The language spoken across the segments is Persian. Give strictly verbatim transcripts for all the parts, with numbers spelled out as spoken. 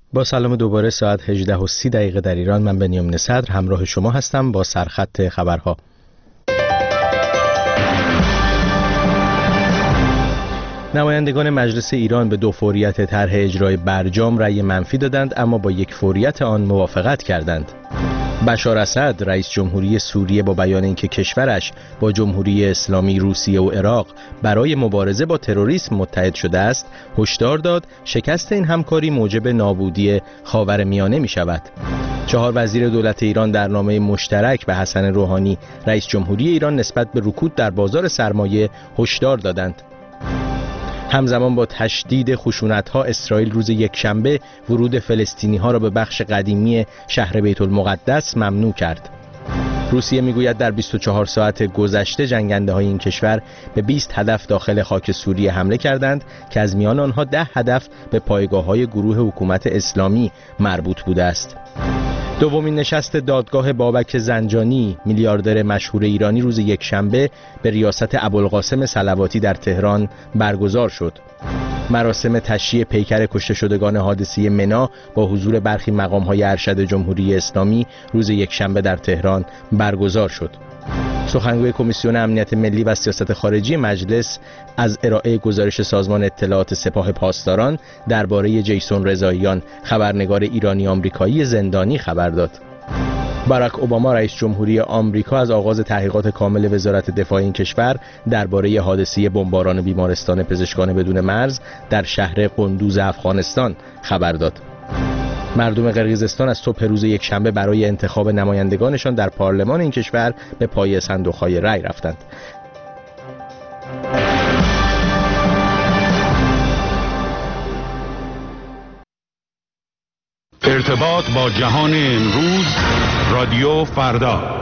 با سلام دوباره، ساعت هجده و سی دقیقه در ایران. من بنیامین صدر همراه شما هستم با سرخط خبرها. نمایندگان مجلس ایران به دو فوریت طرح اجرای برجام رأی منفی دادند، اما با یک فوریت آن موافقت کردند. بشار اسد رئیس جمهوری سوریه با بیان اینکه کشورش با جمهوری اسلامی روسیه و عراق برای مبارزه با تروریسم متحد شده است، هشدار داد شکست این همکاری موجب نابودی خاورمیانه می شود. چهار وزیر دولت ایران در نامه مشترک به حسن روحانی رئیس جمهوری ایران نسبت به رکود در بازار سرمایه هشدار دادند. همزمان با تشدید خشونت‌ها، اسرائیل روز یکشنبه ورود فلسطینی‌ها را به بخش قدیمی شهر بیت المقدس ممنوع کرد. روسیه میگوید در بیست و چهار ساعت گذشته جنگنده‌های این کشور به بیست هدف داخل خاک سوریه حمله کردند که از میان آنها ده هدف به پایگاه‌های گروه حکومت اسلامی مربوط بوده است. دومین نشست دادگاه بابک زنجانی، میلیاردر مشهور ایرانی، روز یکشنبه به ریاست ابوالقاسم صلواتی در تهران برگزار شد. مراسم تشییع پیکر کشته شدگان حادثه منا با حضور برخی مقام‌های ارشد جمهوری اسلامی روز یکشنبه در تهران برگزار شد. سخنگوی کمیسیون امنیت ملی و سیاست خارجی مجلس از ارائه گزارش سازمان اطلاعات سپاه پاسداران درباره جیسون رضاییان، خبرنگار ایرانی آمریکایی زندانی، خبر داد. باراک اوباما رئیس جمهوری آمریکا از آغاز تحقیقات کامل وزارت دفاع این کشور درباره حادثه بمباران بیمارستان پزشکان بدون مرز در شهر قندوز افغانستان خبر داد. مردم قرقیزستان از صبح روز یکشنبه برای انتخاب نمایندگانشان در پارلمان این کشور به پای صندوق‌های رای رفتند. ارتباط با جهان امروز، رادیو فردا.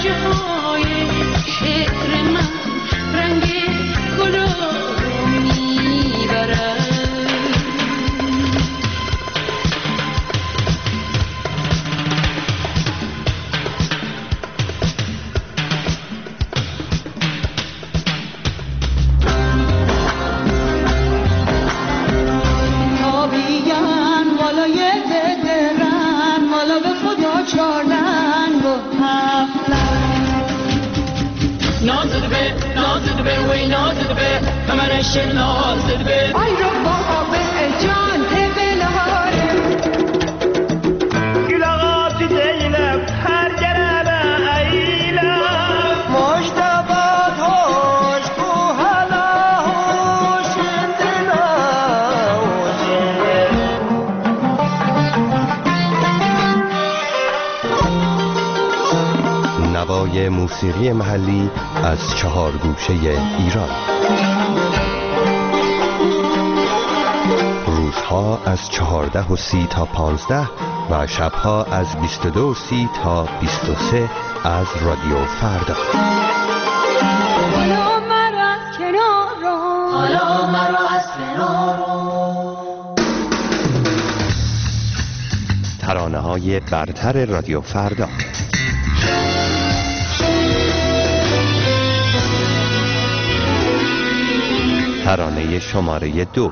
نوای موسیقی محلی از چهار گوشه ایران. روزها از چهارده و سی تا پانزده و شبها از بیست و دو و سی تا بیست و سه از رادیو فردا. حالا مرا از کنار رو، حالا مرا از کنار رو. ترانه های برتر رادیو فردا. ترانه شماره دو.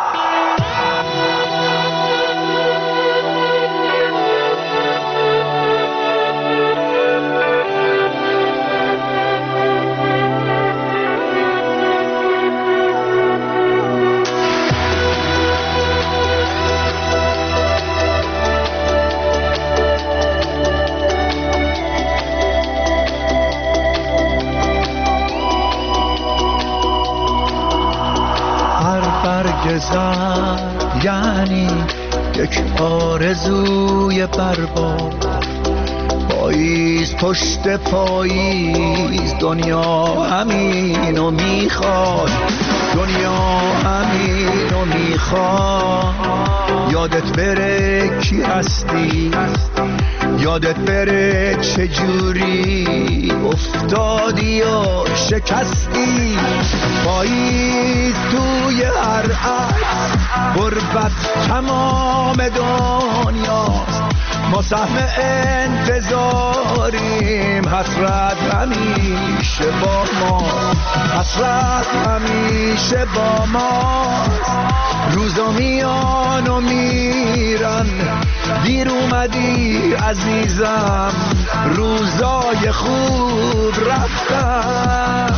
زن یعنی یک آرزوی برباد، پاییز پشت پاییز دنیا همینو میخواد، دنیا همینو میخواد. یادت بره کی هستی، یادت بره چجوری افتادی و شکستی. پاییز توی هر عکس غربت تمام دنیاست، ما سهم انتظاریم، حسرت همیشه با ما، حسرت همیشه با ما. روزا میان و میرن، دیر اومدی عزیزم، روزای خوب رفتن.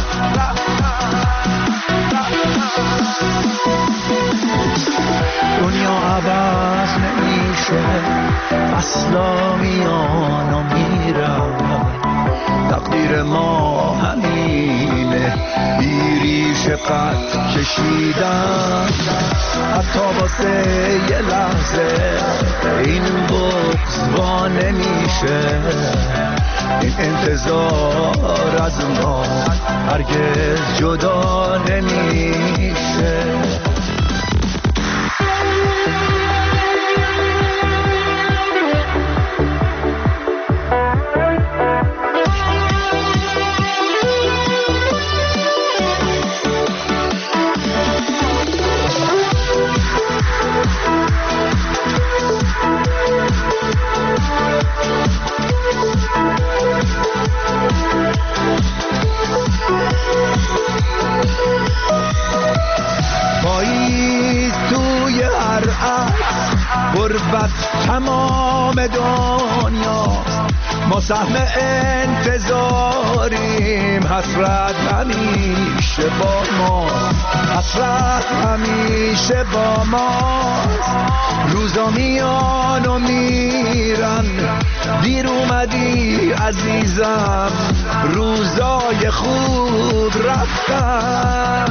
دنیا عوض نمیشه، اصلا میان و میرن، تقدیر ما همینه، بیریش قد کشیدن. حتی واسه یه لحظه این بغض وا نمیشه، این انتظار از ما هرگز جدا نمیشه. غربت تمام دنیاست، ما سهم انتظاریم، حسرت همیشه با ما، حسرت همیشه با ما. روزا میان و میرن، دیر اومدی عزیزم، روزای خوب رفتن.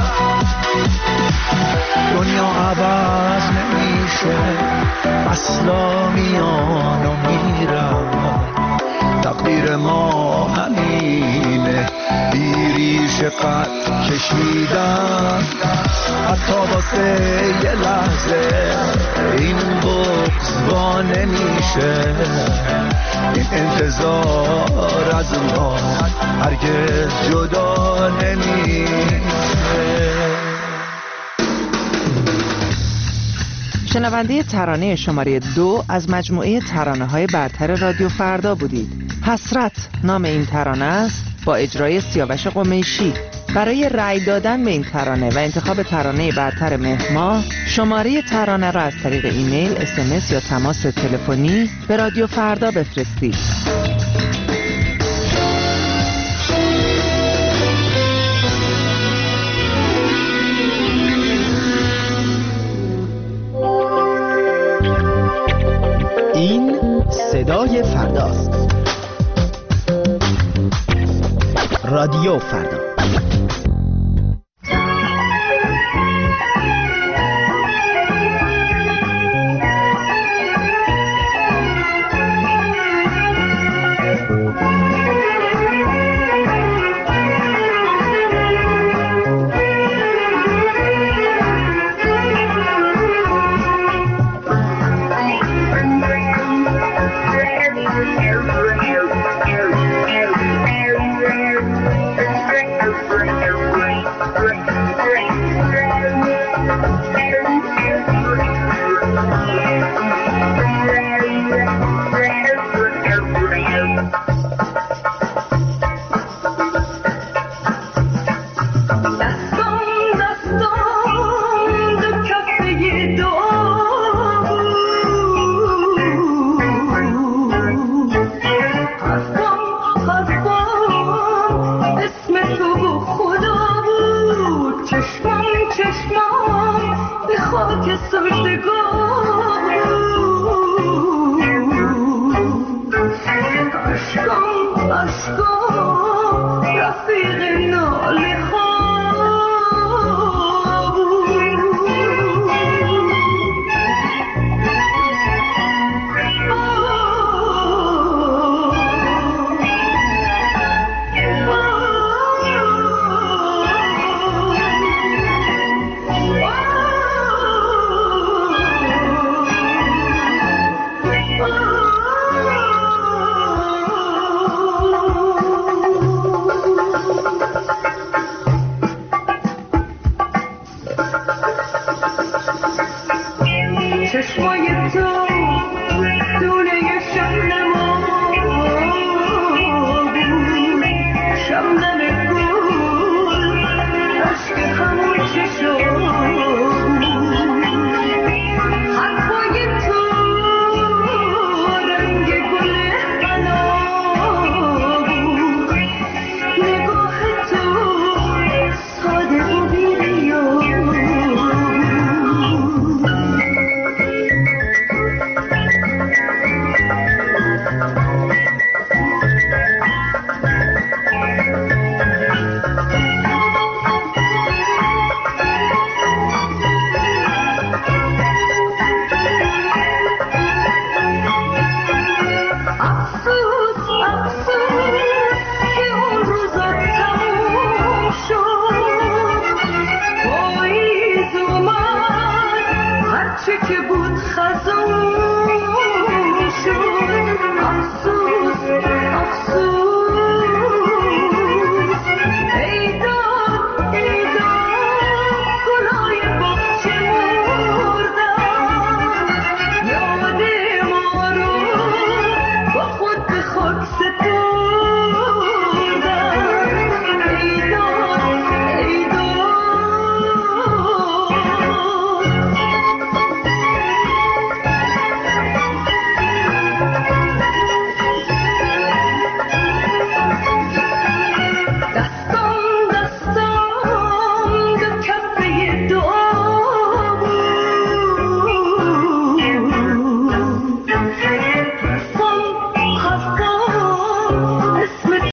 دنیا عوض نمیشه، اصلا میان و میرن، تقدیر ما همینه، بیریش قد کشیدن. حتی واسه یه لحظه این بغض وا نمیشه، این انتظار از ما هرگز جدا نمیشه. شنونده ترانه شماره دو از مجموعه ترانه های برتر رادیو فردا بودید. حسرت نام این ترانه است با اجرای سیاوش قمیشی. برای رأی دادن به این ترانه و انتخاب ترانه برتر مهر ماه شماره ترانه را از طریق ایمیل، اس ام اس یا تماس تلفنی به رادیو فردا بفرستید. این صدای فرداست. رادیو فردا. رفیق ناله